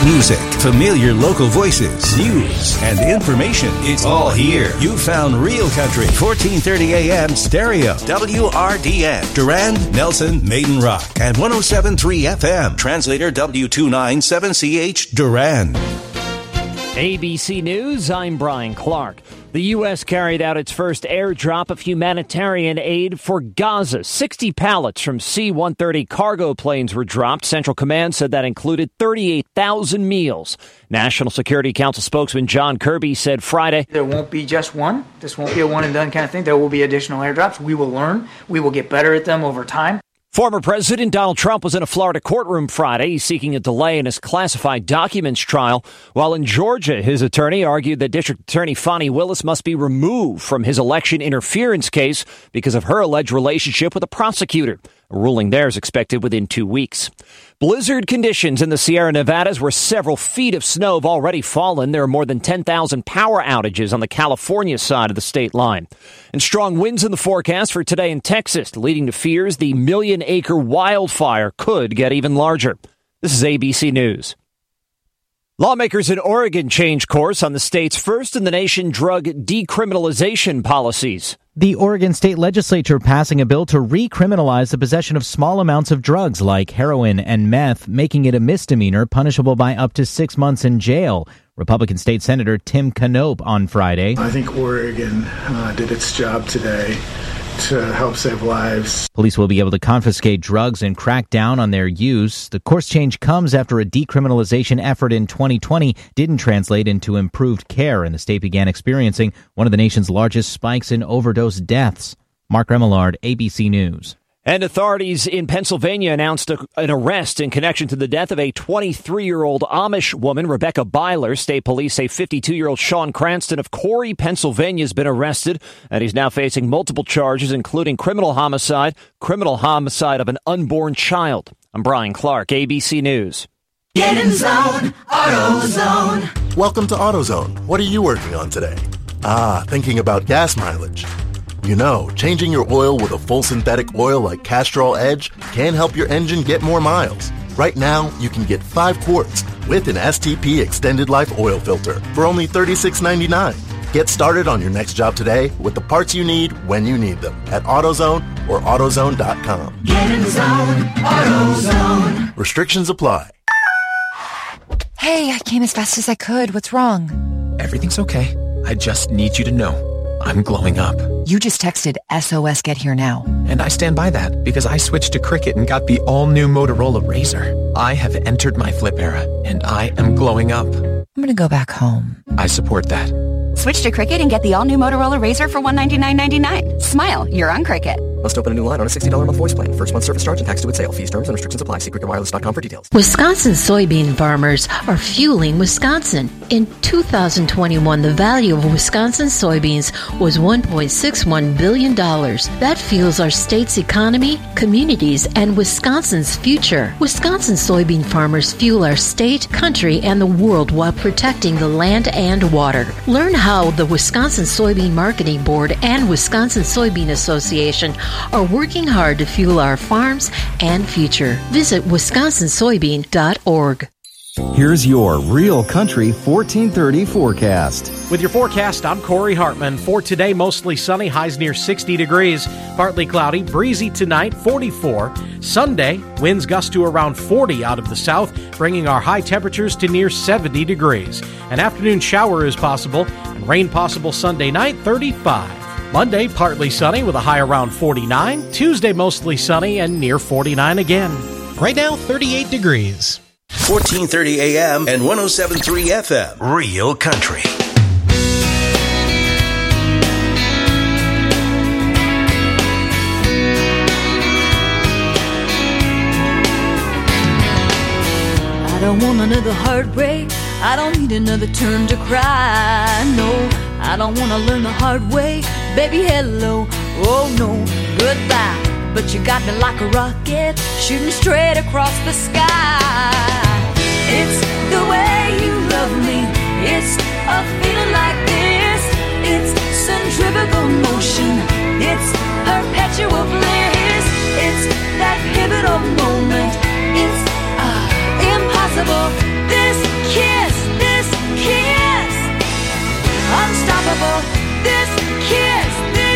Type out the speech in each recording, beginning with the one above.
music, familiar local voices, news, and information. It's all here. You found Real Country, 1430 AM stereo, WRDN, Durand, Nelson, Maiden Rock, and 107.3 FM, translator W297CH, Durand. ABC News, I'm Brian Clark. The U.S. carried out its first airdrop of humanitarian aid for Gaza. 60 pallets from C-130 cargo planes were dropped. Central Command said that included 38,000 meals. National Security Council spokesman John Kirby said Friday, there won't be just one. This won't be a one-and-done kind of thing. There will be additional airdrops. We will learn. We will get better at them over time. Former President Donald Trump was in a Florida courtroom Friday. He's seeking a delay in his classified documents trial. While in Georgia, his attorney argued that District Attorney Fani Willis must be removed from his election interference case because of her alleged relationship with a prosecutor. A ruling there is expected within 2 weeks. Blizzard conditions in the Sierra Nevadas where several feet of snow have already fallen. There are more than 10,000 power outages on the California side of the state line. And strong winds in the forecast for today in Texas, leading to fears the million-acre wildfire could get even larger. This is ABC News. Lawmakers in Oregon changed course on the state's first-in-the-nation drug decriminalization policies. The Oregon State Legislature passing a bill to recriminalize the possession of small amounts of drugs like heroin and meth, making it a misdemeanor punishable by up to 6 months in jail. Republican State Senator Tim Knopp on Friday. I think Oregon did its job today to help save lives. Police will be able to confiscate drugs and crack down on their use. The course change comes after a decriminalization effort in 2020 didn't translate into improved care, and the state began experiencing one of the nation's largest spikes in overdose deaths. Mark Remillard, ABC News. And authorities in Pennsylvania announced an arrest in connection to the death of a 23-year-old Amish woman, Rebecca Byler. State police say 52-year-old Sean Cranston of Corey, Pennsylvania, has been arrested, and he's now facing multiple charges, including criminal homicide of an unborn child. I'm Brian Clark, ABC News. Get in zone, AutoZone. Welcome to AutoZone. What are you working on today? Thinking about gas mileage. You know, changing your oil with a full synthetic oil like Castrol Edge can help your engine get more miles. Right now, you can get 5 quarts with an STP Extended Life Oil Filter for only $36.99. Get started on your next job today with the parts you need when you need them at AutoZone or AutoZone.com. Get in zone, AutoZone. Restrictions apply. Hey, I came as fast as I could. What's wrong? Everything's okay. I just need you to know I'm glowing up. You just texted SOS Get Here Now. And I stand by that because I switched to Cricket and got the all-new Motorola Razr. I have entered my flip era, and I am glowing up. I'm going to go back home. I support that. Switch to Cricket and get the all-new Motorola Razr for $199.99. Smile, you're on Cricket. Must open a new line on a $60 a month voice plan. First month service charge and tax due at sale. Fees, terms, and restrictions apply. See cricketwireless.com for details. Wisconsin soybean farmers are fueling Wisconsin. In 2021, the value of Wisconsin soybeans was $1.61 billion. That fuels our state's economy, communities, and Wisconsin's future. Wisconsin soybean farmers fuel our state, country, and the world while protecting the land and water. Learn how the Wisconsin Soybean Marketing Board and Wisconsin Soybean Association are working hard to fuel our farms and future. Visit wisconsinsoybean.org. Here's your Real Country 1430 forecast. With your forecast, I'm Corey Hartman. For today, mostly sunny, highs near 60 degrees. Partly cloudy, breezy tonight, 44. Sunday, winds gust to around 40 out of the south, bringing our high temperatures to near 70 degrees. An afternoon shower is possible, and rain possible Sunday night, 35. Monday, partly sunny with a high around 49. Tuesday, mostly sunny and near 49 again. Right now, 38 degrees. 1430 AM and 107.3 FM. Real Country. I don't want another heartbreak. I don't need another turn to cry. No, I don't want to learn the hard way. Baby, hello. Oh, no, goodbye. But you got me like a rocket, shooting straight across the sky. It's the way you love me. It's a feeling like this. It's centrifugal motion. It's perpetual bliss. It's that pivotal moment. It's impossible. This unthinkable. This kiss.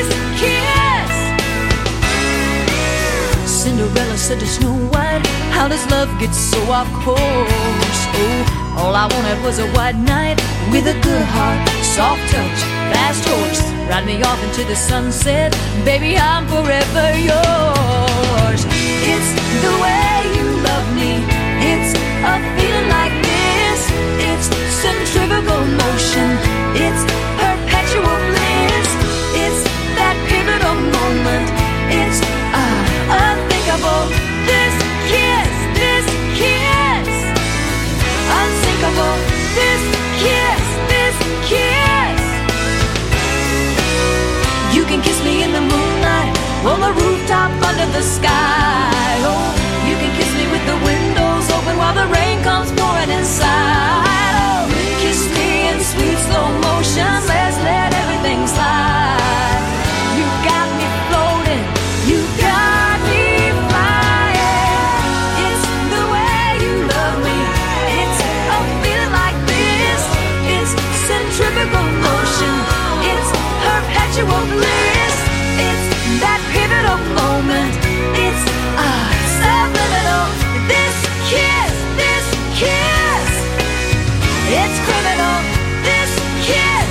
Cinderella said to Snow White, how does love get so off course? Oh, all I wanted was a white knight with a good heart, soft touch, fast horse. Ride me off into the sunset, baby, I'm forever yours. It's the way you love me, it's a feeling like this. It's centrifugal motion, it's perpetual bliss. It's that pivotal moment, it's unthinkable. This kiss, unsinkable. This kiss. You can kiss me in the moonlight, on the rooftop under the sky. Oh, you can kiss me with the windows open while the rain comes pouring inside. Oh, kiss me in sweet slow motion, let's let everything slide. You got me floating, you got me flying. It's the way you love me, it's a feeling like this. It's centrifugal motion, it's perpetual bliss. It's that pivotal moment, it's subliminal. This kiss, it's criminal. This kiss.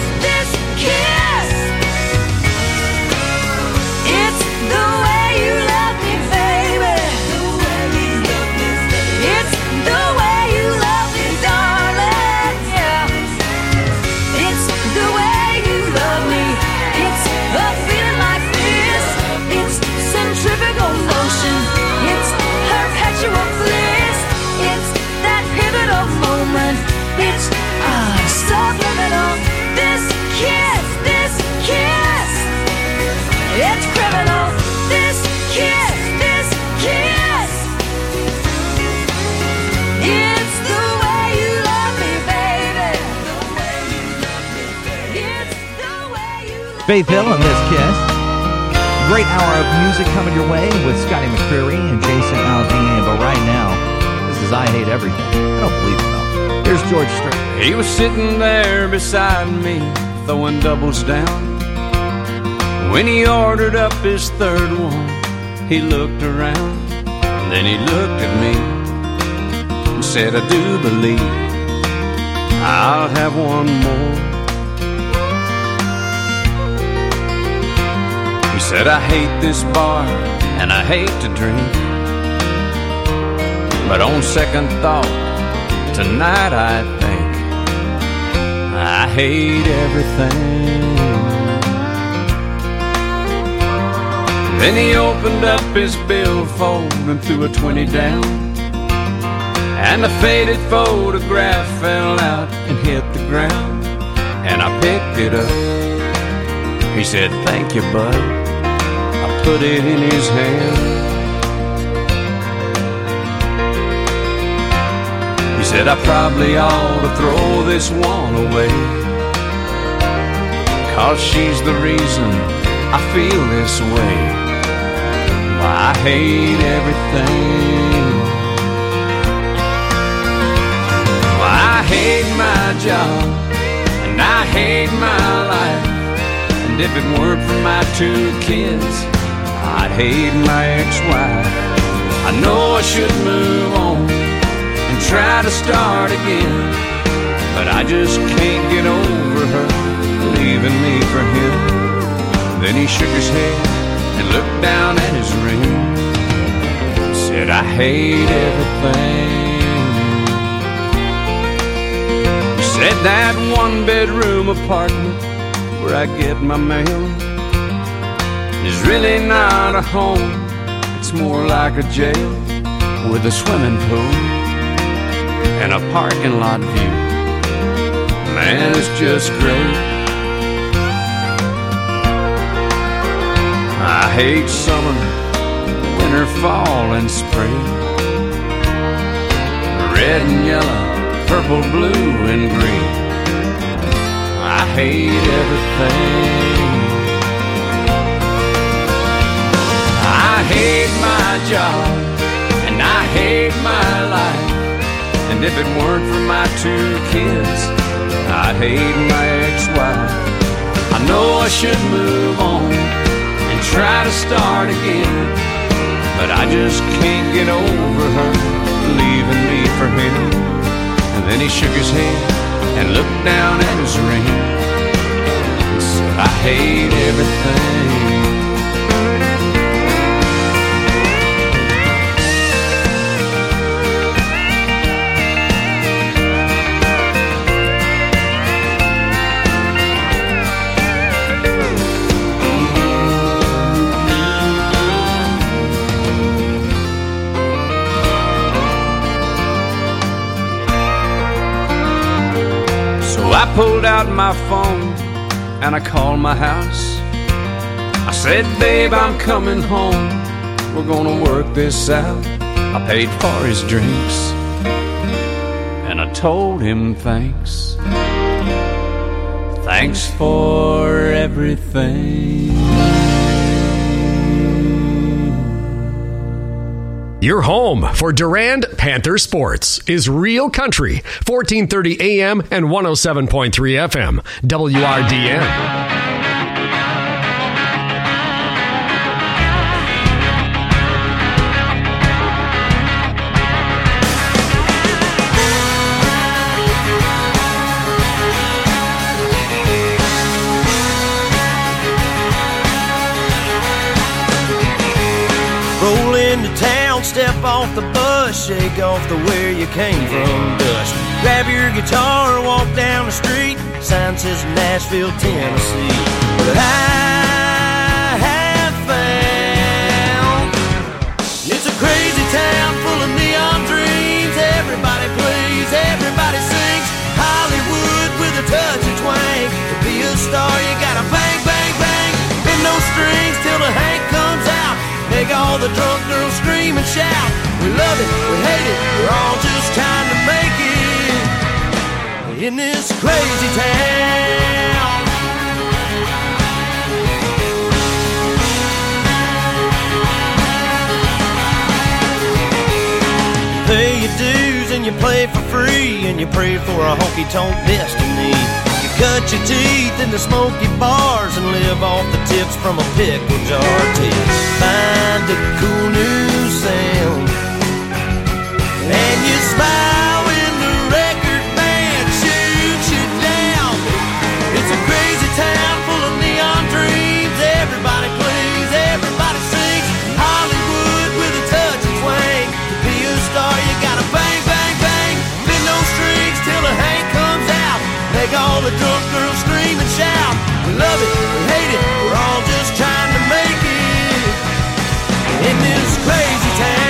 It's the way you love me, baby. It's the way you love me, darling. Yeah. It's the way you love me. It's a feeling like this. It's centrifugal motion. It's perpetual bliss. It's that pivotal moment. It's subliminal. This kiss. It's criminal. This kiss. It's the way you love me, baby. It's the way you love me. Faith Hill and This Kiss. Great hour of music coming your way with Scotty McCreery and Jason Aldean. But right now, this is I Hate Everything. I don't believe it, though. Here's George Strait. He was sitting there beside me, throwing doubles down. When he ordered up his third one, he looked around, and then he looked at me and said, I do believe I'll have one more. He said, I hate this bar and I hate to drink, but on second thought, tonight I think I hate everything. Then he opened up his billfold and threw a 20 down, and a faded photograph fell out and hit the ground, and I picked it up. He said, thank you, bud. I put it in his hand. He said, I probably ought to throw this one away, 'cause she's the reason I feel this way. I hate everything. I hate my job, and I hate my life, and if it weren't for my 2 kids, I'd hate my ex-wife. I know I should move on and try to start again, but I just can't get over her leaving me for him. Then he shook his head and looked down at his ring, said, I hate everything. He said, that 1-bedroom apartment where I get my mail is really not a home, it's more like a jail, with a swimming pool and a parking lot view. Man, it's just great. I hate summer, winter, fall, and spring, red and yellow, purple, blue, and green. I hate everything. I hate my job, and I hate my life, and if it weren't for my 2 kids, I'd hate my ex-wife. should move on and try to start again. But I just can't get over her leaving me for him. And then he shook his head and looked down at his ring and said, I hate everything. I pulled out my phone and I called my house. I said, babe, I'm coming home. We're gonna work this out. I paid for his drinks and I told him thanks. Thanks for everything. Your home for Durand Panther Sports is Real Country, 1430 AM and 107.3 FM, WRDN. Roll into town, step off the bus, shake off the where you came from dust. Grab your guitar, walk down the street, sign says Nashville, Tennessee. But I have found it's a crazy town full of neon dreams. Everybody plays, everybody sings. Hollywood with a touch of twang. To be a star, you gotta bang, bang, bang. Bend those strings till the Hank comes out. Make all the drunk girls scream and shout. We love it, we hate it, we're all just trying to make it in this crazy town. You pay your dues and you play for free, and you pray for a honky-tonk destiny. You cut your teeth in the smoky bars and live off the tips from a pickle jar till you find a cool new sound. And you smile when the record band shoots you down. It's a crazy town full of neon dreams. Everybody plays, everybody sings. Hollywood with a touch of twang. To be a star, you gotta bang, bang, bang. Bend those strings till the Hank comes out. Make all the drunk girls scream and shout. We love it, we hate it, we're all just trying to make it in this crazy town.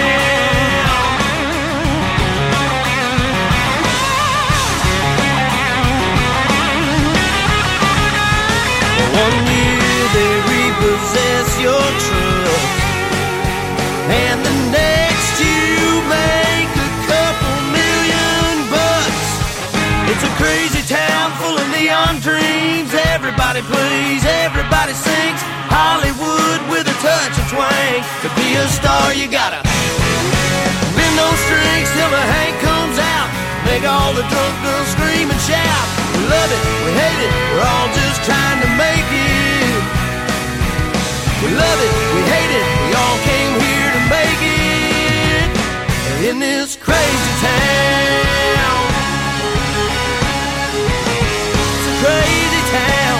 One year they repossess your truck, and the next you make a couple $1,000,000. It's a crazy town full of neon dreams. Everybody plays, everybody sings. Hollywood with a touch of twang. To be a star, you gotta bend those strings till the Hank comes out. Make all the drunk girls scream and shout. We love it, we hate it, we're all just trying to make it. We love it, we hate it, we all came here to make it in this crazy town. It's a crazy town.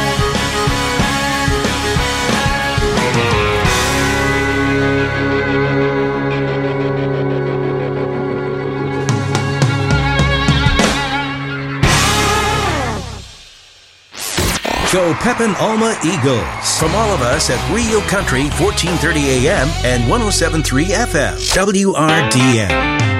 Go Pepin Alma Eagles. From all of us at Real Country, 1430 AM and 107.3 FM, WRDN.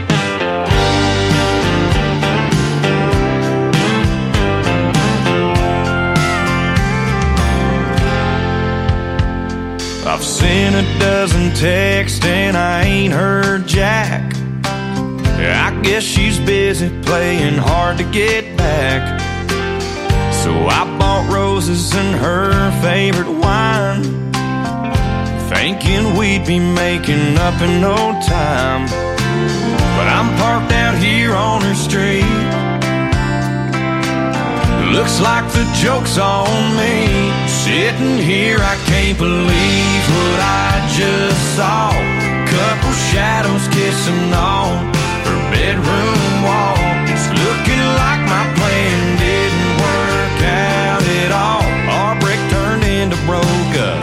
I've sent a dozen texts and I ain't heard Jack. I guess she's busy playing hard to get back. So I bought roses and her favorite wine, thinking we'd be making up in no time. But I'm parked out here on her street. Looks like the joke's on me. Sitting here, I can't believe what I just saw. Couple shadows kissing on her bedroom wall. It's looking like my plan didn't work out at all. Our break turned into broke up.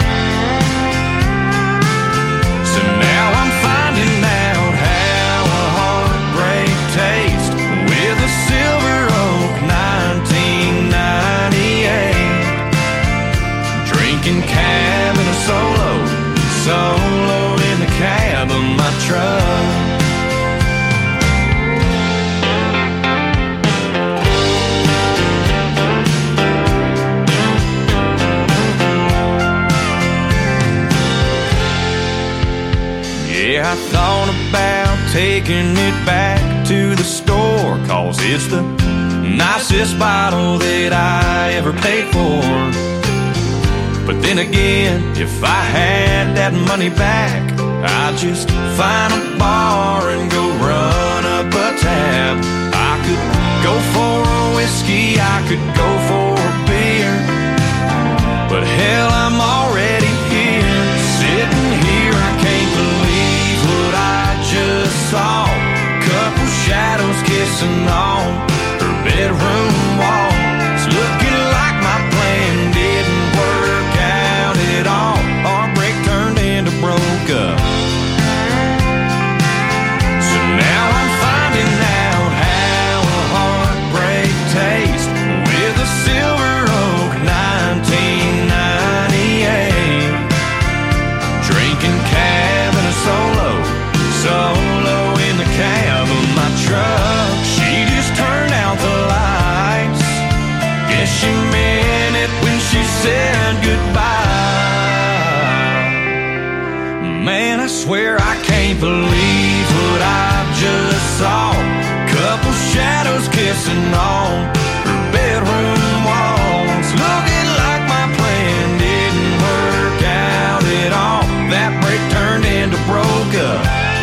So now I'm finding out how a heartbreak tastes with a Silver Oak 1998. Drinking cab in a solo in the cab of my truck. Yeah, I thought about taking it back to the store, 'cause it's the nicest bottle that I ever paid for. But then again, if I had that money back, I'd just find a bar and go run up a tab. I could go for a whiskey, I could go for a beer, but hell, I'm already here. Sitting here, I can't believe what I just saw. Couple shadows kissing on her bedroom wall. It's looking like my plan didn't work out at all. Our break turned into broke up. So now I'm finding out how a heartbreak tastes with a Silver Oak 1998. Drinking cab in a solo in the cab of my truck. She just turned out the lights. Guess she meant it when she said goodbye. Man, I swear I can't believe what I just saw. Couple shadows kissing on her bedroom walls. Looking like my plan didn't work out at all. That break turned into broke up.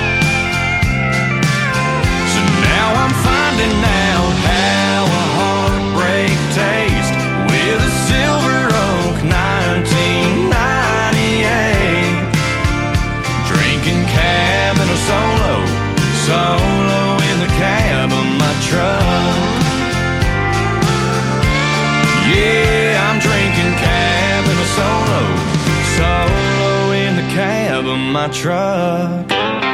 So now I'm finding out how a heartbreak tastes with a Silver Oak 1998. Drinking cab in a solo in the cab of my truck. Yeah, I'm drinking cab in a solo in the cab of my truck.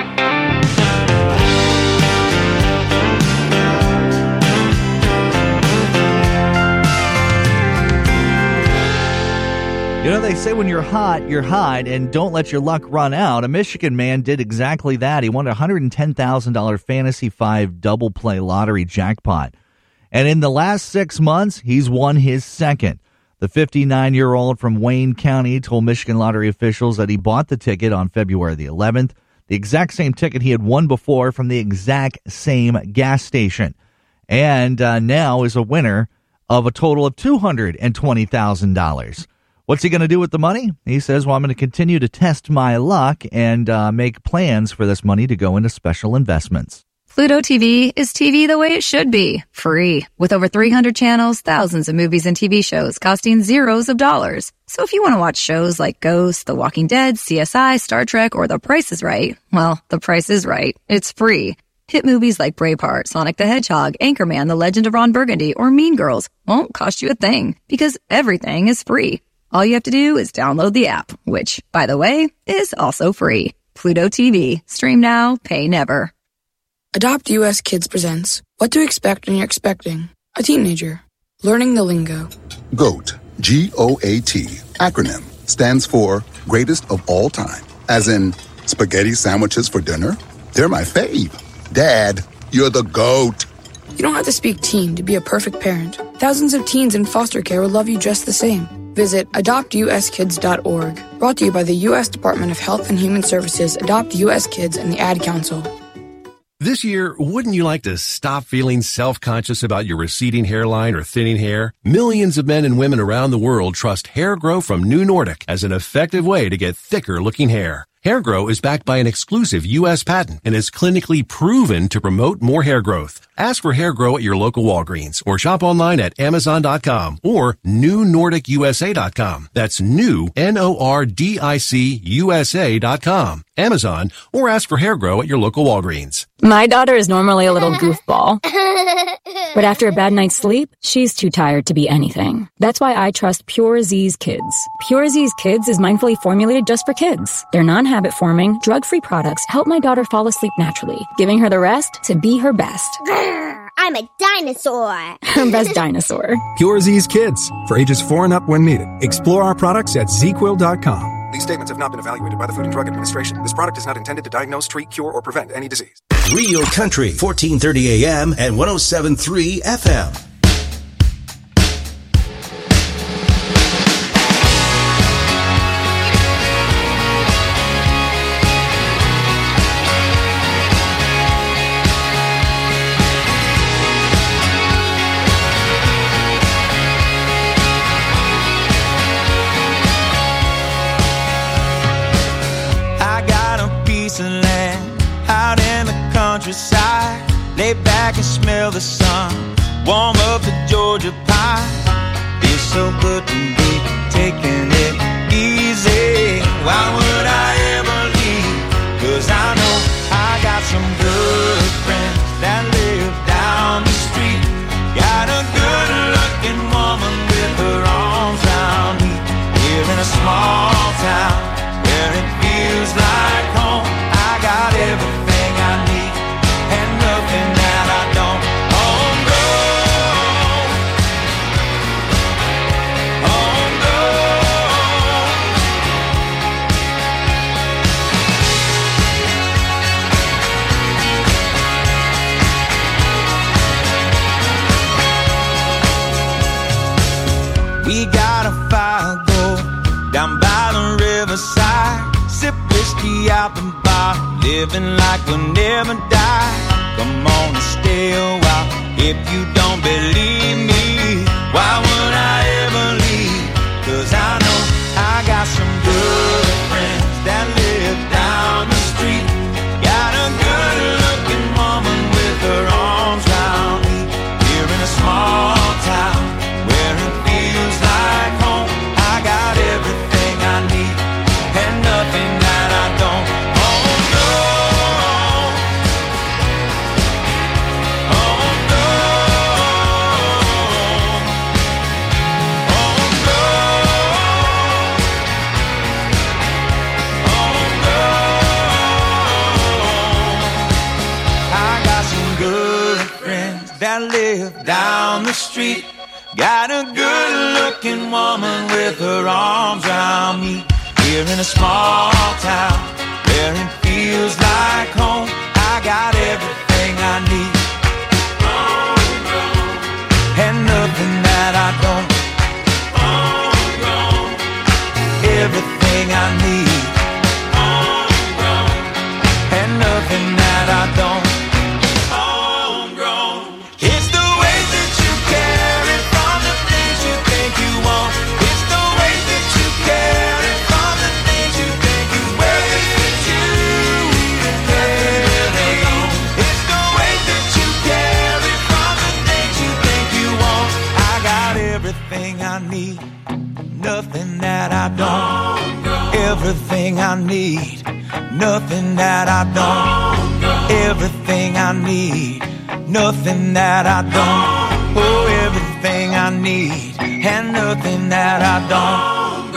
You know, they say when you're hot, you're hot, and don't let your luck run out. A Michigan man did exactly that. He won a $110,000 Fantasy 5 double play lottery jackpot. And in the last 6 months, he's won his second. The 59-year-old from Wayne County told Michigan lottery officials that he bought the ticket on February the 11th, the exact same ticket he had won before from the exact same gas station, and now is a winner of a total of $220,000. What's he going to do with the money? He says, well, I'm going to continue to test my luck and make plans for this money to go into special investments. Pluto TV is TV the way it should be, free. With over 300 channels, thousands of movies and TV shows costing zeros of dollars. So if you want to watch shows like Ghost, The Walking Dead, CSI, Star Trek, or The Price is Right, well, The Price is Right. It's free. Hit movies like Braveheart, Sonic the Hedgehog, Anchorman, The Legend of Ron Burgundy, or Mean Girls won't cost you a thing because everything is free. All you have to do is download the app, which, by the way, is also free. Pluto TV. Stream now, pay never. Adopt US Kids presents What to Expect When You're Expecting a Teenager. Learning the lingo. GOAT, G-O-A-T, acronym, stands for Greatest of All Time. As in, spaghetti sandwiches for dinner? They're my fave. Dad, you're the GOAT. You don't have to speak teen to be a perfect parent. Thousands of teens in foster care will love you just the same. Visit adoptuskids.org. Brought to you by the U.S. Department of Health and Human Services, Adopt U.S. Kids, and the Ad Council. This year, wouldn't you like to stop feeling self-conscious about your receding hairline or thinning hair? Millions of men and women around the world trust Hair Grow from New Nordic as an effective way to get thicker-looking hair. Hair Grow is backed by an exclusive U.S. patent and is clinically proven to promote more hair growth. Ask for Hair Grow at your local Walgreens or shop online at Amazon.com or NewNordicUSA.com. That's new, NORDICUSA.com. Amazon, or ask for Hair Grow at your local Walgreens. My daughter is normally a little goofball, but after a bad night's sleep, she's too tired to be anything. That's why I trust Pure Z's Kids. Pure Z's Kids is mindfully formulated just for kids. Their non-habit forming, drug-free products help my daughter fall asleep naturally, giving her the rest to be her best. I'm a dinosaur. Her best dinosaur. Pure Z's Kids, for ages 4 and up when needed. Explore our products at ZQuil.com. These statements have not been evaluated by the Food and Drug Administration. This product is not intended to diagnose, treat, cure, or prevent any disease. Real Country, 1430 AM and 107.3 FM. Countryside, lay back and smell the sun, warm up the Georgia pie. Feels so good to be taking it easy. Why would I ever leave? 'Cause I know I got some good friends that live down the street. Got a good looking woman with her arms around me. Here in a small town where it feels like home. I got everything I need and nothing that I don't. We got a fire go down by the riverside. Sip whiskey out the bar, living like we'll never die. Come on and stay a while if you don't believe me. Why would I ever leave? 'Cause I know I got some good friends that live down the street. Got a good looking woman with her arms around me. Here in a small town where it feels like home. I got everything I need and nothing that I don't. Oh no, oh no, oh no, oh no. I got some good friends that live down the street. Got a good-looking woman with her arms around me. Here in a small town where it feels like home. I got everything I need and nothing that I don't. Everything I need and nothing that I don't. It's the way that you carry from the things you think you want. It's the way that you carry from the things you think you wear. It's you even carry on. It's the way that you carry from the things you think you want. I got everything I need, nothing that I don't. Everything I need, nothing that I don't. Everything I need, nothing that I don't. Oh, everything I need and nothing that I don't.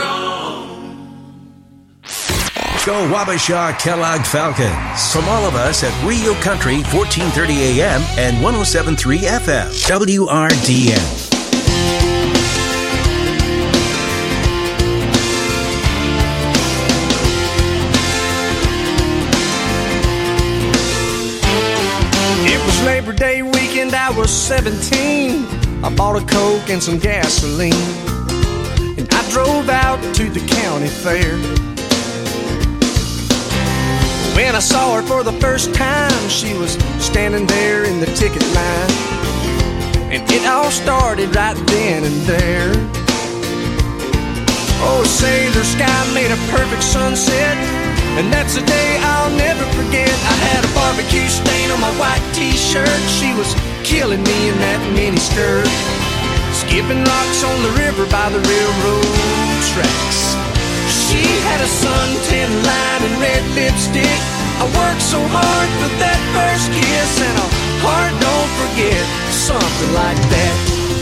Go Wabasha Kellogg Falcons. From all of us at Rio Country, 1430 AM and 107.3 FM. WRDN. Labor Day weekend, I was 17. I bought a Coke and some gasoline, and I drove out to the county fair. When I saw her for the first time, she was standing there in the ticket line, and it all started right then and there. Oh, say, the sky made a perfect sunset and that's a day I'll never forget. I had a barbecue stain on my white t-shirt. She was killing me in that mini skirt, skipping rocks on the river by the railroad tracks. She had a suntan line and red lipstick. I worked so hard for that first kiss, and a heart don't forget, something like that.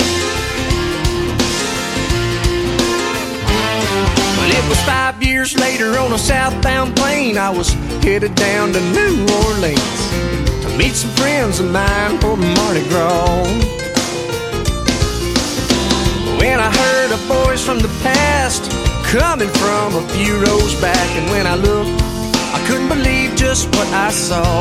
But it was 5 years later on a southbound plane. I was headed down to New Orleans to meet some friends of mine for Mardi Gras. When I heard a voice from the past coming from a few rows back, and when I looked, I couldn't believe just what I saw.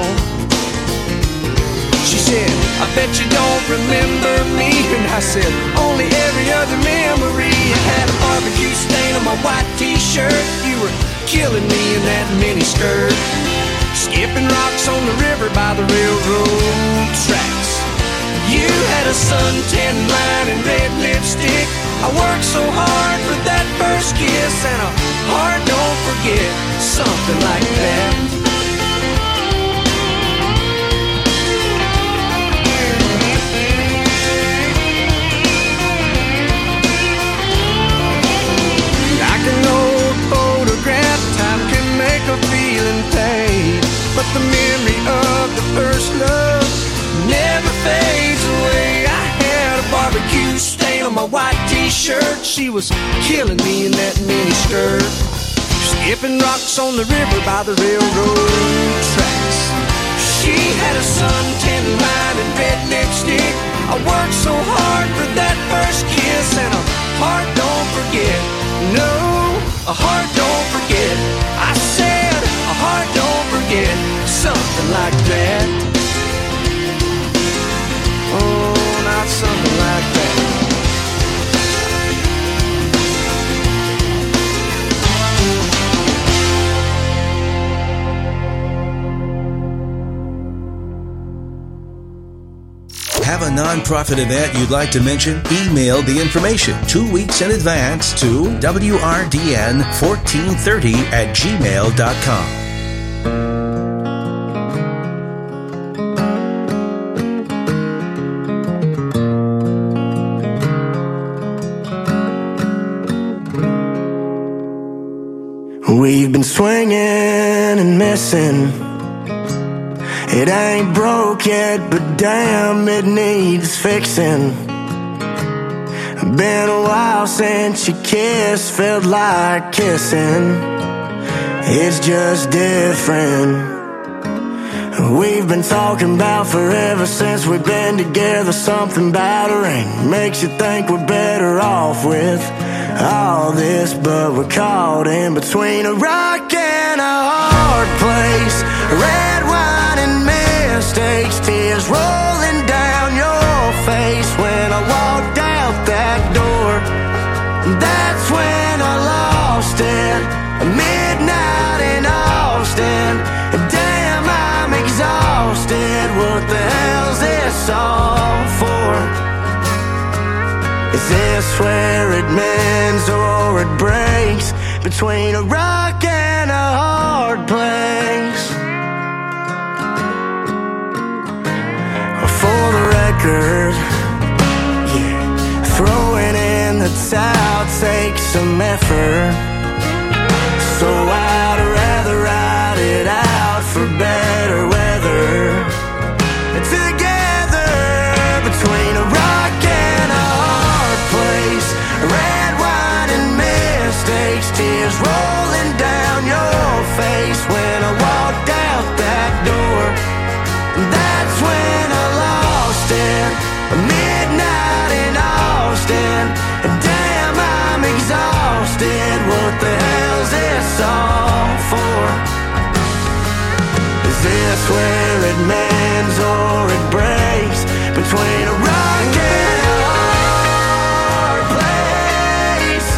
She said, I bet you don't remember me. And I said, only every other memory. I had a barbecue stain on my white t-shirt. You were killing me in that mini skirt, skipping rocks on the river by the railroad tracks. You had a suntan line and red lipstick. I worked so hard for that first kiss, and a heart don't forget, something like that. Like an old photograph, time can make a feeling fade, but the memory of the first love never fades away. I had a barbecue stain on my white t-shirt. She was killing me in that mini skirt, skipping rocks on the river by the railroad tracks. She had a suntan line and red lipstick. I worked so hard for that first kiss, and a heart don't forget. No, a heart don't forget. I said a heart don't forget, something like that. Oh, not something like that. Have a nonprofit event you'd like to mention? Email the information 2 weeks in advance to wrdn1430@gmail.com. We've been swinging and missing. It ain't broke yet, but damn, it needs fixing. Been a while since you kissed, felt like kissing. It's just different. We've been talking about forever since we've been together. Something about a ring makes you think we're better off with all this, but we're caught in between a rock and a hard place. Red wine and mistakes, tears rolling down your face. When I walked out that door, that's when I lost it. Midnight in Austin, damn, I'm exhausted. What the hell's this all for? Is this where it mends or it breaks? Between a rock and a hard place. For the record, yeah, throwing in the towel takes some effort. So I'd rather ride it out for better weather. Together, between a rock and a hard place. Red wine and mistakes, tears rolling down your face. When I walked out that door, that's when I lost it. Midnight in Austin, damn, I'm exhausted. What the hell's this all for? Is this where it mends or it breaks? Between a rock and a hard place.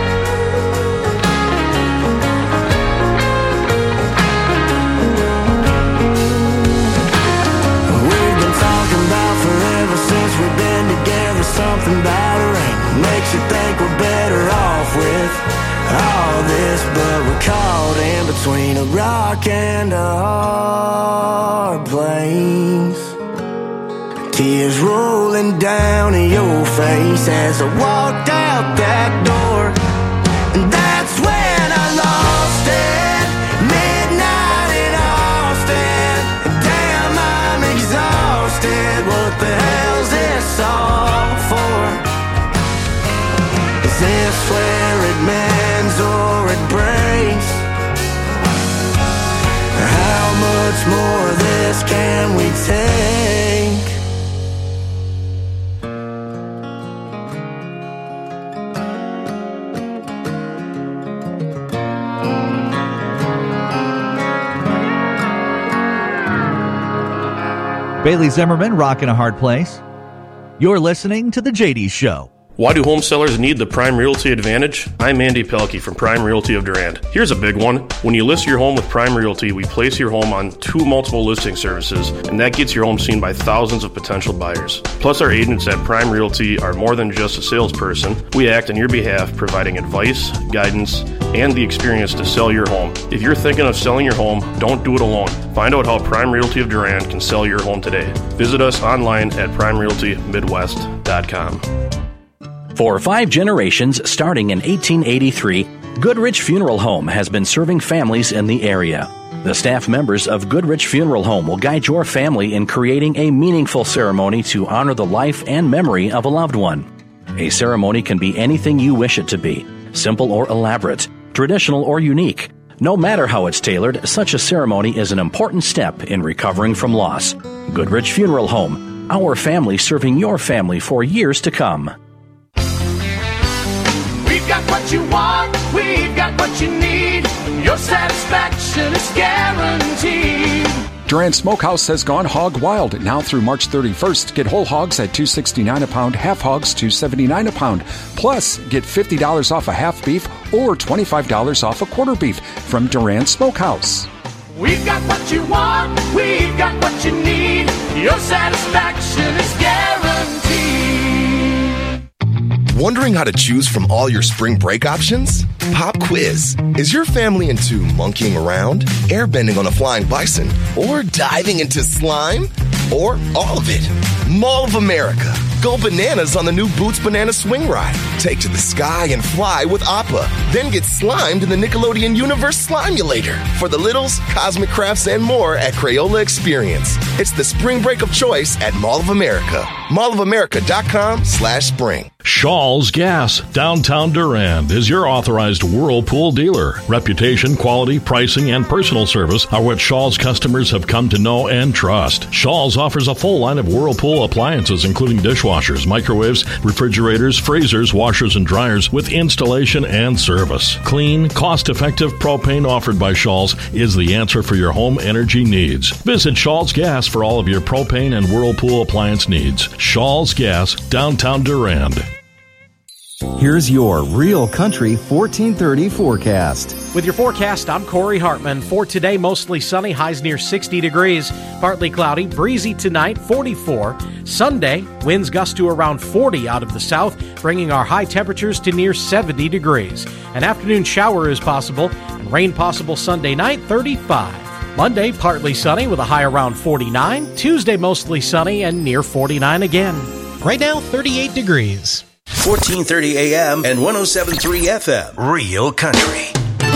We've been talking about forever since we've been together. Something about a ring makes you think we're better off with all this, but we're caught in between between a rock and a hard place. Tears rolling down your face as I walked out that door. And that's when I lost it. Midnight in Austin. Damn, I'm exhausted. What the hell's this all for? Is this where it mends or it breaks? How much more of this can we take? Bailey Zimmerman, rocking a hard place. You're listening to The JD Show. Why do home sellers need the Prime Realty Advantage? I'm Andy Pelkey from Prime Realty of Durand. Here's a big one. When you list your home with Prime Realty, we place your home on 2 multiple listing services, and that gets your home seen by thousands of potential buyers. Plus, our agents at Prime Realty are more than just a salesperson. We act on your behalf, providing advice, guidance, and the experience to sell your home. If you're thinking of selling your home, don't do it alone. Find out how Prime Realty of Durand can sell your home today. Visit us online at primerealtymidwest.com. For 5 generations, starting in 1883, Goodrich Funeral Home has been serving families in the area. The staff members of Goodrich Funeral Home will guide your family in creating a meaningful ceremony to honor the life and memory of a loved one. A ceremony can be anything you wish it to be, simple or elaborate, traditional or unique. No matter how it's tailored, such a ceremony is an important step in recovering from loss. Goodrich Funeral Home, our family serving your family for years to come. We've got what you want, we've got what you need. Your satisfaction is guaranteed. Durand Smokehouse has gone hog wild. Now through March 31st, get whole hogs at $2.69 a pound, half hogs $2.79 a pound. Plus, get $50 off a half beef or $25 off a quarter beef from Durand Smokehouse. We've got what you want, we've got what you need. Your satisfaction is guaranteed. Wondering how to choose from all your spring break options? Pop quiz. Is your family into monkeying around, airbending on a flying bison, or diving into slime? Or all of it? Mall of America. Go bananas on the new Boots Banana Swing Ride. Take to the sky and fly with Appa. Then get slimed in the Nickelodeon Universe Slimulator. For the littles, cosmic crafts, and more at Crayola Experience. It's the spring break of choice at Mall of America. mallofamerica.com/spring. Shaw's Gas, downtown Durand, is your authorized Whirlpool dealer. Reputation, quality, pricing, and personal service are what Shaw's customers have come to know and trust. Shaw's offers a full line of Whirlpool appliances, including dishwashers, microwaves, refrigerators, freezers, washers, and dryers with installation and service. Clean, cost-effective propane offered by Shaw's is the answer for your home energy needs. Visit Shaw's Gas for all of your propane and Whirlpool appliance needs. Shaw's Gas, downtown Durand. Here's your Real Country 1430 forecast. With your forecast, I'm Corey Hartman. For today, mostly sunny, highs near 60 degrees. Partly cloudy, breezy tonight, 44. Sunday, winds gust to around 40 out of the south, bringing our high temperatures to near 70 degrees. An afternoon shower is possible, and rain possible Sunday night, 35. Monday, partly sunny with a high around 49. Tuesday, mostly sunny and near 49 again. Right now, 38 degrees. 1430 AM and 107.3 FM. Real Country.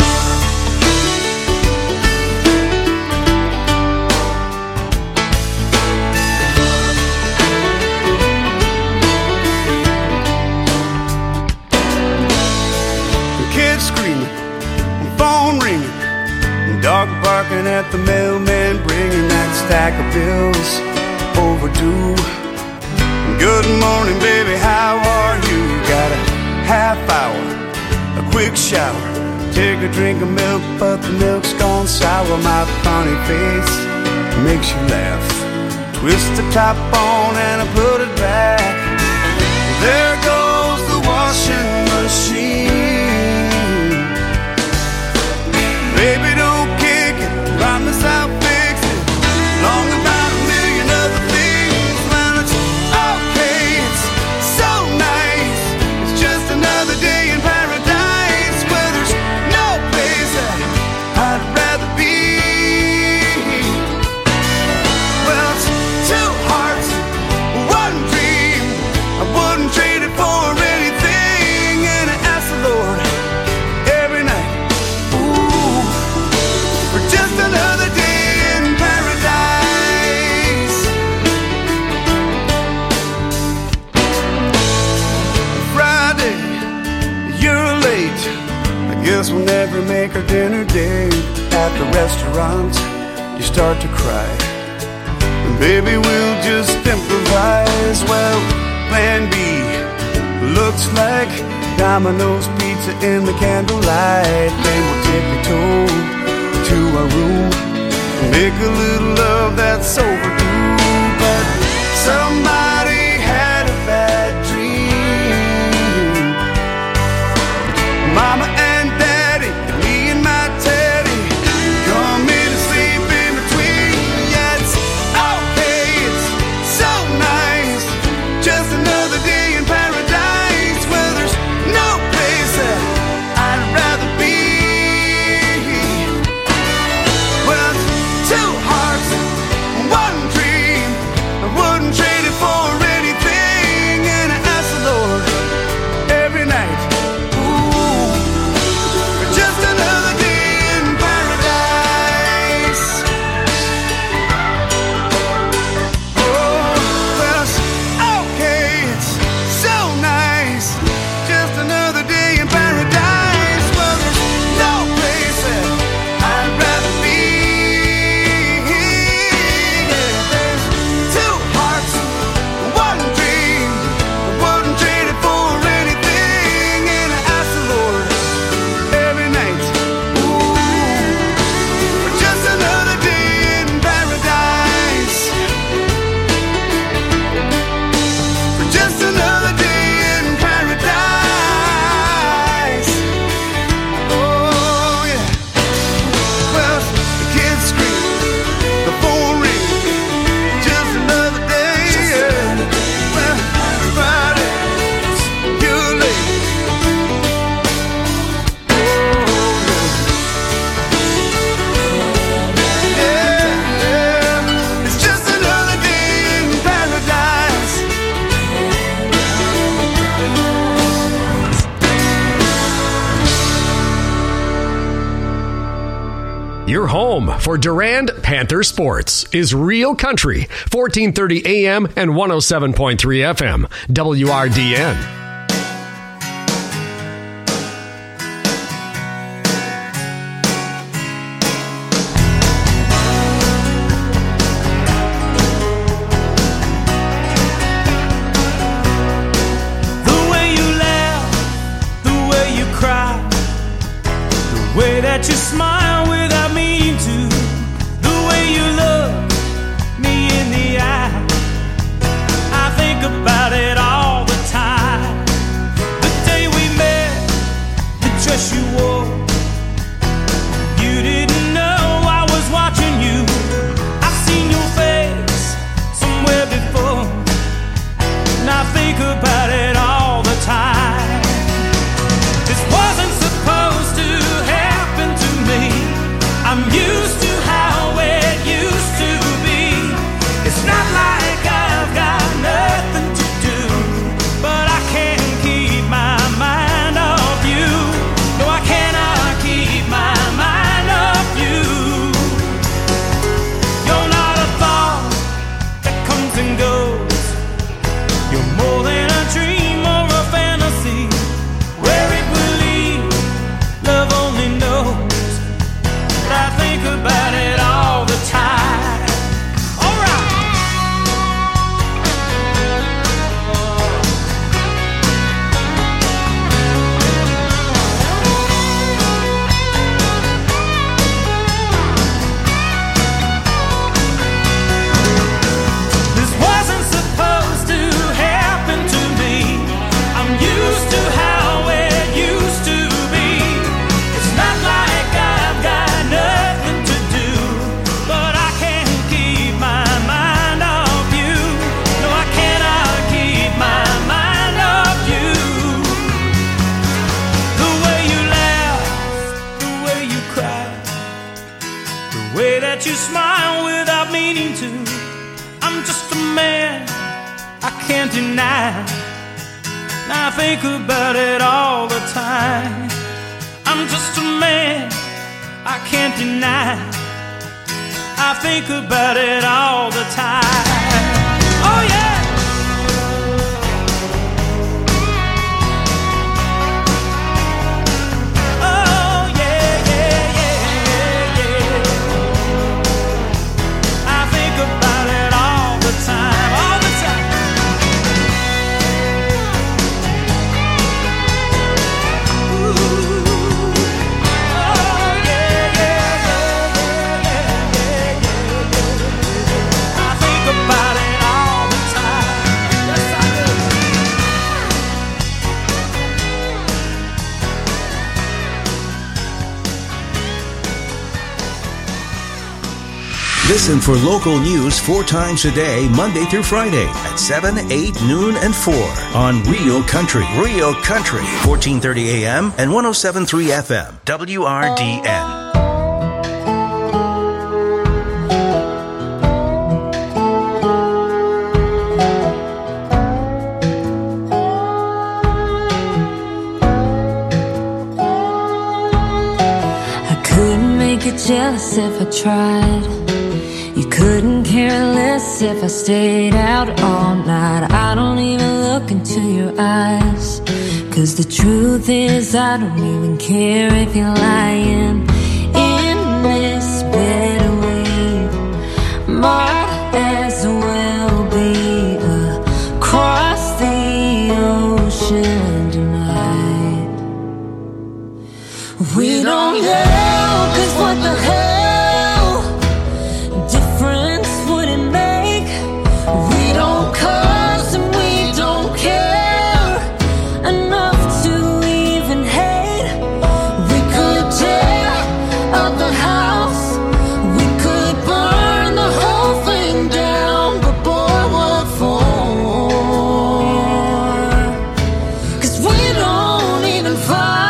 The kids screaming, the phone ringing, the dog barking at the mailman, bringing that stack of bills overdue. Good morning, baby, how are you? Got a half hour, a quick shower, take a drink of milk, but the milk's gone sour. My funny face makes you laugh. Twist the top on and I put it back. There goes the washing machine. Baby, don't kick it, promise I'll fix it. Long about a million other things, man, it's okay, it's so nice. It's just another day in paradise where there's no place that I'd rather late. I guess we'll never make our dinner date. At the restaurant, you start to cry. And baby, we'll just improvise. Well, plan B looks like Domino's pizza in the candlelight. Then we'll tippy-toe to our room, make a little love that's overdue. But somebody had a bad dream. Mama and Daddy, me and my Teddy, come in and sleep in between. Yeah, it's okay, it's so nice. Just another day in paradise, where there's no place that I'd rather be. Well, two hearts, one dream. I wouldn't trade it for anything. And I ask the Lord every night, ooh, for just another day in paradise. Oh, well, it's okay, it's so nice. Just another day in paradise. Well, there's no place that I'd rather be. Yeah, there's two hearts, one dream. I wouldn't trade it for anything. And I ask the Lord every night, ooh, for just another day in paradise. For just another day in paradise. Oh, yeah. Well, the kids scream, the phone rings, just another day. Yeah. Well, it's Friday, you're late. Oh, yeah. It's just another day in paradise. Your home for Durand Panther Sports is Real Country, 1430 AM and 107.3 FM, WRDN. The way you laugh, the way you cry, the way that you smile without meaning to, the way you look me in the eye. I think about it all the time. The day we met, the dress you wore, you didn't know I was watching you. I've seen your face somewhere before, and I think about it all the time. This wasn't supposed to happen to me. I'm used to how it used to be. It's not like I've got nothing to do, but I can't keep my mind off you. No, I cannot keep my mind off you. You're not a thought that comes and goes. You're more than a dream or a fantasy. Where it will lead, love only knows. But I think about it all the time. Alright. This wasn't supposed to happen to me. I'm used to how it used to be. It's not like I've got nothing to do, but I can't keep my mind off you. No, I cannot keep my mind off you. The way you laugh, the way you cry, the way that you smile without meaning to. I'm just a man, I can't deny. And I think about it all the time. I'm just a man, I can't deny. I think about it all the time. Oh yeah. Listen for local news 4 times a day, Monday through Friday at 7, 8, noon, and 4 on Real Country. Real Country, 1430 AM and 107.3 FM, WRDN. Jealous if I tried. You couldn't care less if I stayed out all night. I don't even look into your eyes, 'cause the truth is I don't even care if you're lying. In this bed we might as well be across the ocean tonight. We don't know, 'cause what the hell difference would it make? We don't cuss and we don't care enough to even hate. We could tear up the house, we could burn the whole thing down, but boy, what for? 'Cause we don't even fight.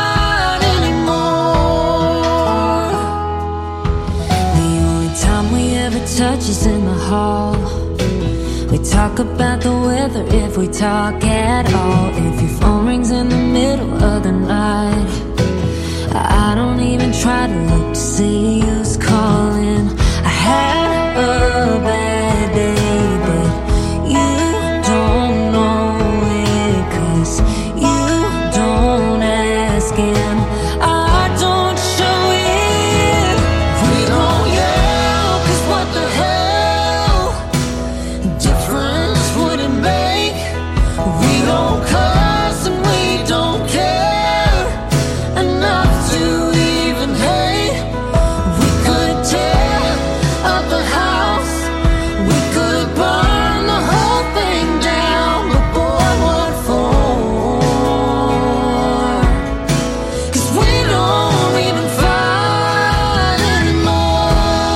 Touches in the hall. We talk about the weather if we talk at all. If your phone rings in the middle of the night, I don't even try to look to see who's calling. I had a bad day, but you don't know it, 'cause you don't ask and I don't show it. We don't yell, 'cause what the hell difference would it make? We don't cuss and we don't care enough to even hate. We could tear up the house, we could burn the whole thing down, but boy, what for? 'Cause we don't even fight anymore.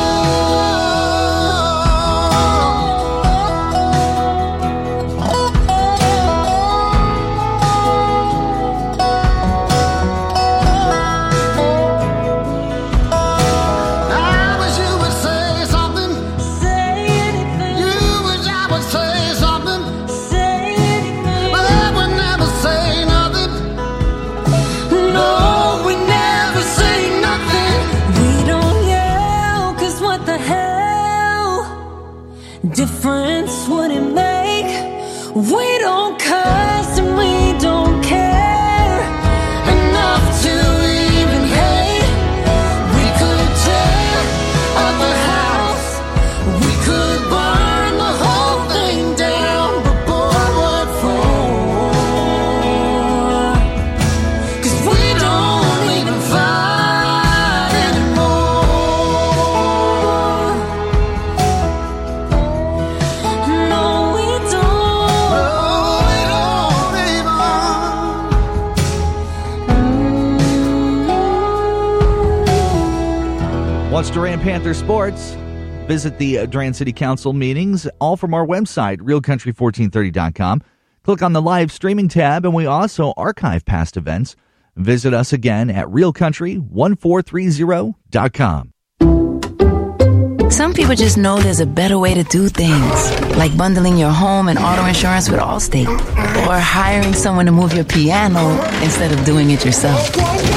I wish you would say something. Say anything. You wish I would say something. Say anything. But I would never say nothing. No, we never say nothing. We don't yell, 'cause what the hell difference would it make? We don't cuss and we don't care enough to even hate. We could tear up the house, we could burn the whole thing down, but boy, what for? 'Cause we don't even fight anymore. No, we don't. No, we don't even. Watch Durand Panther Sports. Visit the Durand City Council meetings, all from our website, realcountry1430.com. Click on the live streaming tab, and we also archive past events. Visit us again at realcountry1430.com. Some people just know there's a better way to do things, like bundling your home and auto insurance with Allstate, or hiring someone to move your piano instead of doing it yourself.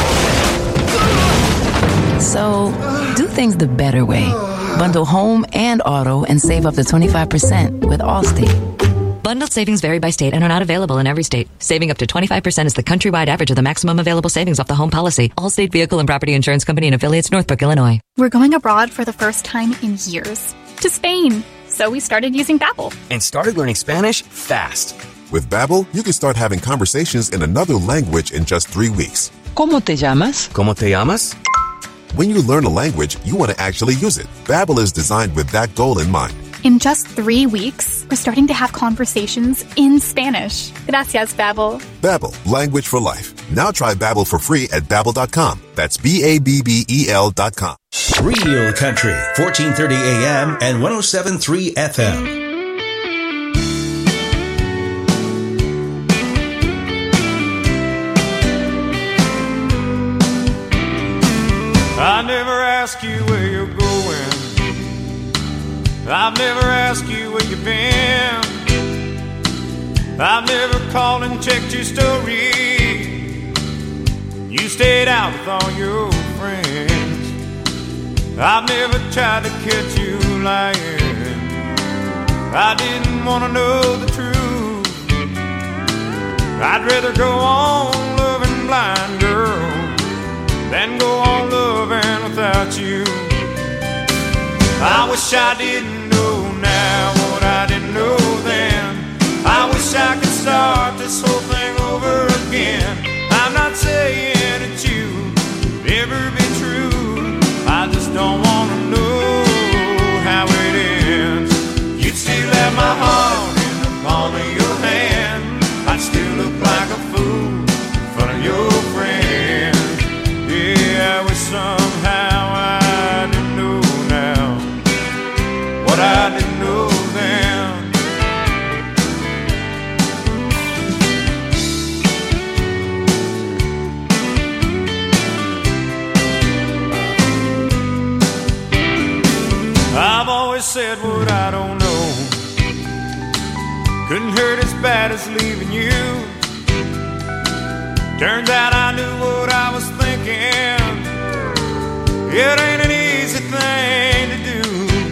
So, do things the better way. Bundle home and auto and save up to 25% with Allstate. Bundled savings vary by state and are not available in every state. Saving up to 25% is the countrywide average of the maximum available savings off the home policy. Allstate Vehicle and Property Insurance Company and affiliates, Northbrook, Illinois. We're going abroad for the first time in years. To Spain. So we started using Babbel. And started learning Spanish fast. With Babbel, you can start having conversations in another language in just 3 weeks. ¿Cómo te llamas? ¿Cómo te llamas? When you learn a language, you want to actually use it. Babbel is designed with that goal in mind. In just 3 weeks, we're starting to have conversations in Spanish. Gracias, Babbel. Babbel, language for life. Now try Babbel for free at Babbel.com. That's BABBEL.com. Real Country, 1430 AM and 107.3 FM. I never ask you where you're going. I've never asked you where you've been. I've never called and checked your story. You stayed out with all your friends. I've never tried to catch you lying. I didn't want to know the truth. I'd rather go on loving blind, girl, than go on loving without you. I wish I didn't know now what I didn't know then. I wish I could start this whole thing over again. I'm not saying that you could ever be true. I just don't want to know how it ends. You'd still have my heart in the palm of your hand. I'd still look like a fool in front of your friends. Yeah, I wish somehow I didn't know now what I didn't know then. I've always said what I don't know. Couldn't hurt as bad as leaving you. Turns out I knew what I was thinking. It ain't an easy thing to do.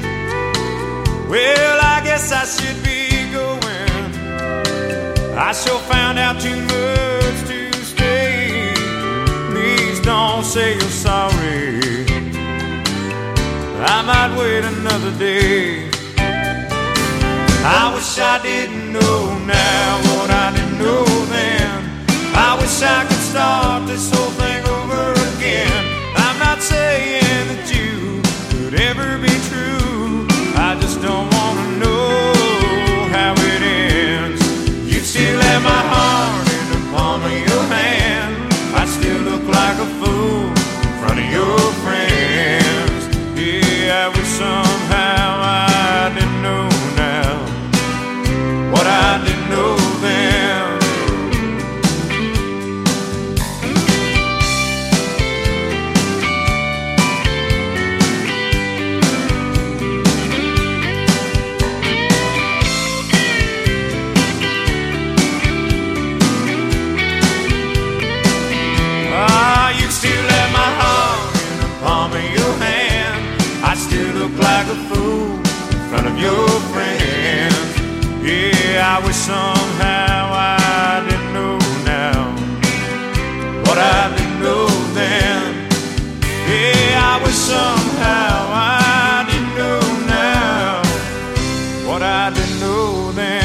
Well, I guess I should be going. I sure found out too much to stay. Please don't say you're sorry. I might wait another day. I wish I didn't know now what I didn't know then. I wish I could start this whole thing over again. I'm not saying that you could ever be true. I just don't want to know how it ends. You still have my heart in the palm of your hand. I still look like a fool in front of your friends. Yeah, I wish somehow I didn't know now what I didn't know then. You still have my heart in the palm of your hand. I still look like a fool in front of your friends. Yeah, I wish somehow I didn't know now what I didn't know then. Yeah, I wish somehow I didn't know now what I didn't know then.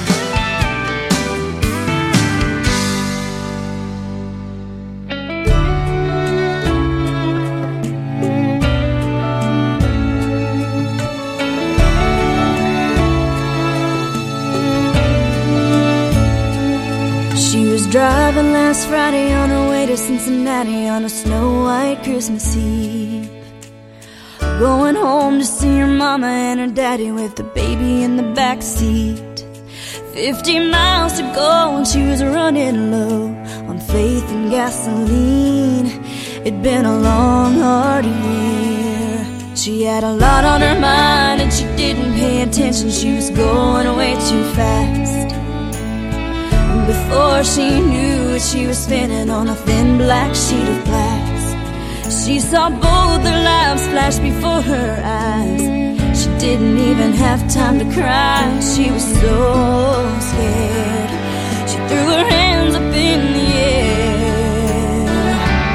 Driving last Friday on her way to Cincinnati on a snow-white Christmas Eve. Going home to see her mama and her daddy with the baby in the back seat. 50 miles to go and she was running low on faith and gasoline. It'd been a long, hard year. She had a lot on her mind and she didn't pay attention. She was going way too fast. Before she knew it, she was spinning on a thin black sheet of glass. She saw both their lives flash before her eyes. She didn't even have time to cry. She was so scared. She threw her hands up in the air.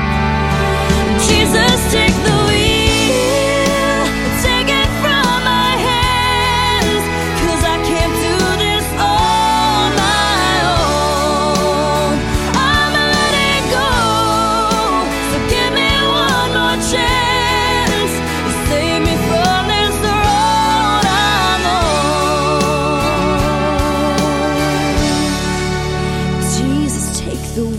Jesus, take the wheel, take it from my hands, 'cause I can't do this all my own. I'ma let it go, so give me one more chance. Save me from this road I'm on. Jesus, take the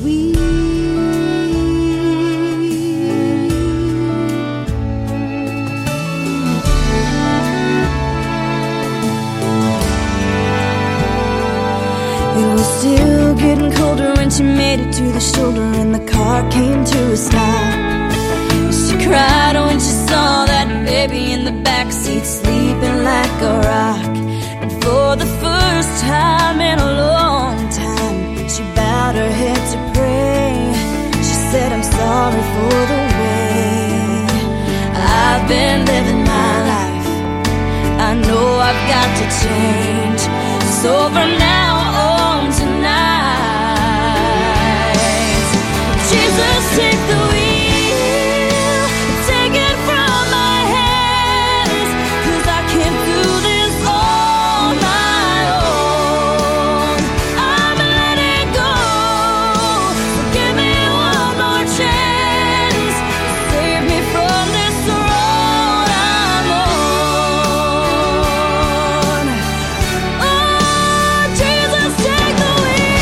shoulder when she made it to the shoulder and the car came to a stop. She cried when she saw that baby in the backseat sleeping like a rock. And for the first time in a long time, she bowed her head to pray. She said, I'm sorry for the way I've been living my life. I know I've got to change. So from now on tonight, Jesus, take the wheel, take it from my hands, 'cause I can't do this on my own. I'm letting go, so give me one more chance, save me from this road I'm on. Oh, Jesus, take the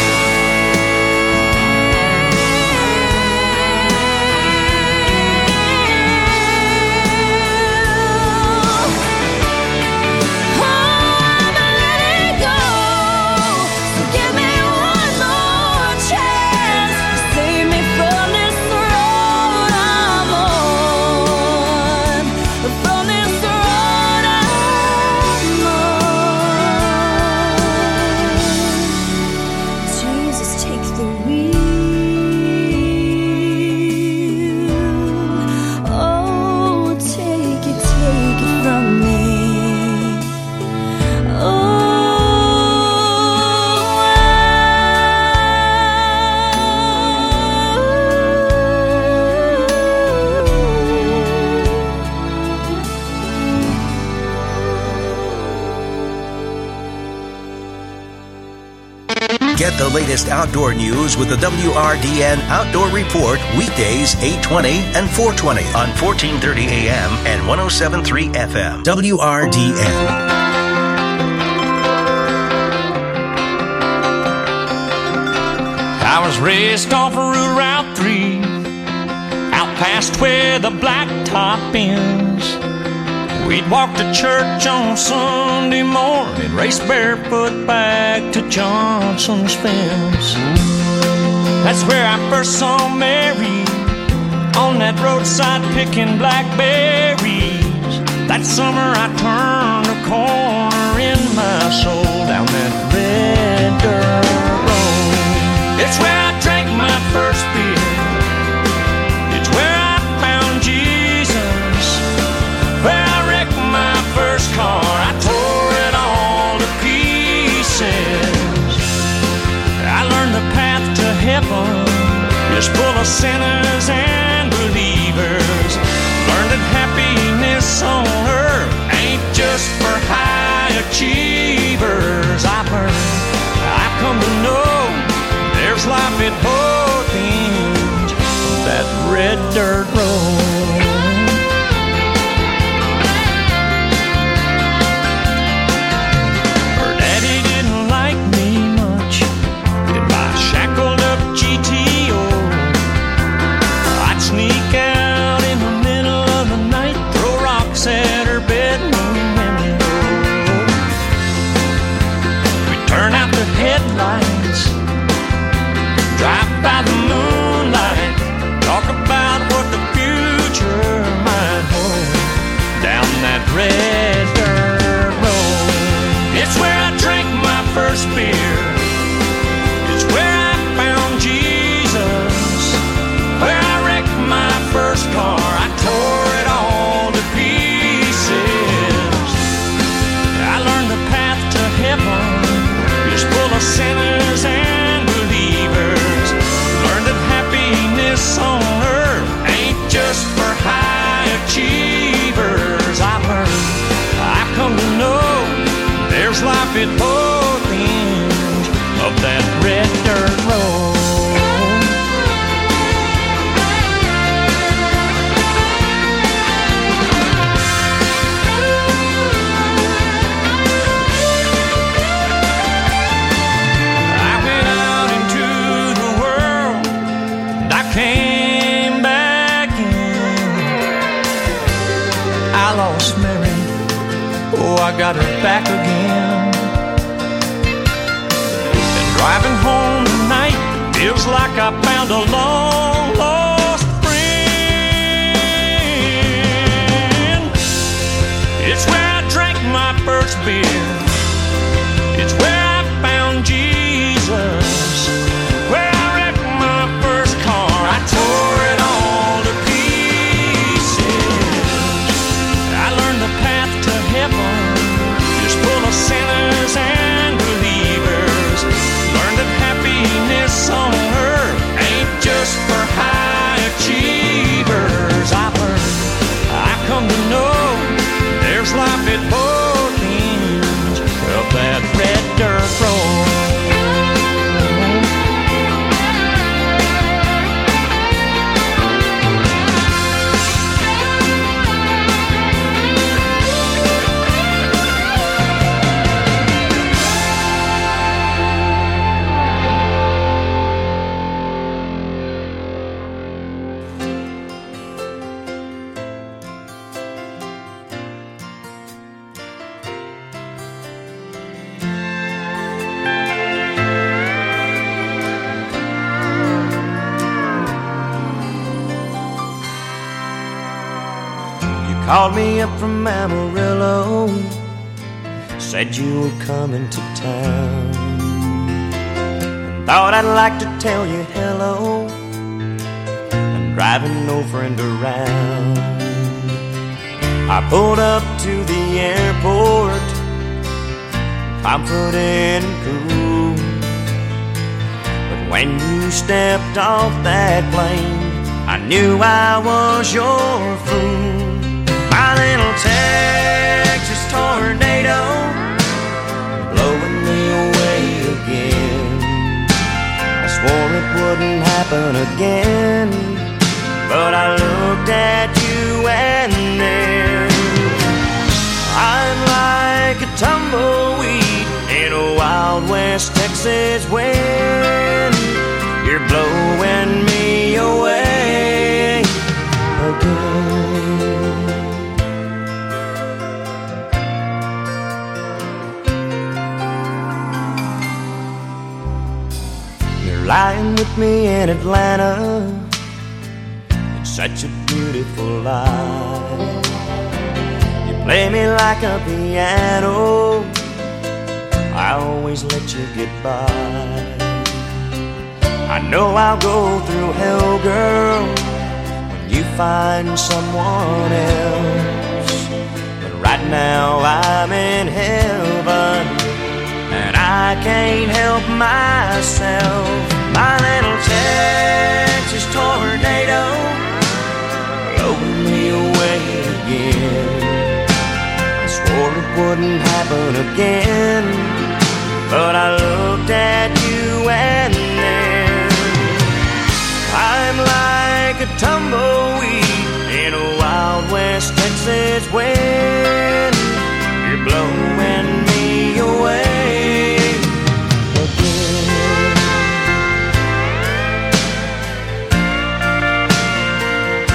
Get the latest outdoor news with the WRDN Outdoor Report weekdays 8:20 and 4:20 on 1430 AM and 107.3 FM. WRDN. I was raised off of Route 3, out past where the blacktop ends. We'd walk to church on Sunday morning, race barefoot back to Johnson's fence. That's where I first saw Mary, on that roadside picking blackberries. That summer I turned a corner in my soul, down that red dirt road. It's where I drank my first beer, it's where I found Jesus, where I wrecked my first car, I tore it all to pieces. I learned the path to heaven is full of sinners and believers. Learned that happiness on earth ain't just for high achievers. I've come to know there's life at both ends of that red dirt road. Her daddy didn't like me much in my shackled up GTO. I'd sneak out in the middle of the night, throw rocks at her bedroom window. We'd turn out the headlights, drive by the moonlight, talk about what the future might hold, down that red dirt road. It's where I drank my first beer, it's where I found Jesus, where I wrecked my first car, I tore it all to pieces. I learned the path to heaven is full of sinners and believers. Learned that happiness on earth ain't just for high achievers. I've come to know there's life at both ends of that red dirt road. I went out into the world and I came back in. I lost Mary, oh, I got her back again. And driving home tonight, Feels like I found a long lost friend. It's where I drank my first beer. It's where I found Jesus. Where I wrecked my first car. I tore it all to pieces. I learned the path to heaven is full of sinners and believers. Learned that happiness on earth ain't just for high achievers. I've learned, I've come to know there's life at both ends of that red dirt road. Called me up from Amarillo, said you were coming to town, and thought I'd like to tell you hello. I'm driving no friend around. I pulled up to the airport, confident and cool, but when you stepped off that plane, I knew I was your fool. My little Texas tornado, blowing me away again. I swore it wouldn't happen again, but I looked at you and then I'm like a tumbleweed in a Wild West Texas wind. You're blowing me away again. Lying with me in Atlanta, it's such a beautiful life. You play me like a piano, I always let you get by. I know I'll go through hell, girl, when you find someone else. But right now I'm in heaven, and I can't help myself. My little Texas tornado, blowing me away again. I swore it wouldn't happen again, but I looked at you and then I'm like a tumbleweed in a Wild West Texas wind.